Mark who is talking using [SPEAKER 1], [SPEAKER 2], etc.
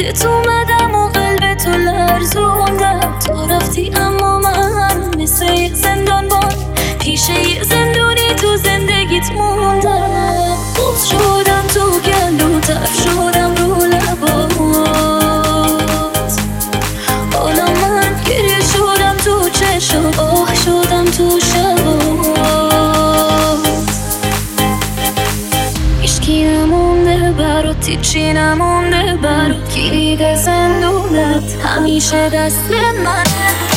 [SPEAKER 1] بهت اومدم و قلب تو لرزوندم. تو رفتی اما من مثل یه زندانبان پیش یه زندونی تو زندگیت موندم. بوز شدم تو گلو، تف شدم رو لبات. حالا من گریه شدم تو چشم، آه شدم تو شبات. هیچکی نمونده برات، هیچی نمونده برات. کی دیده زندونت همیشه دست من.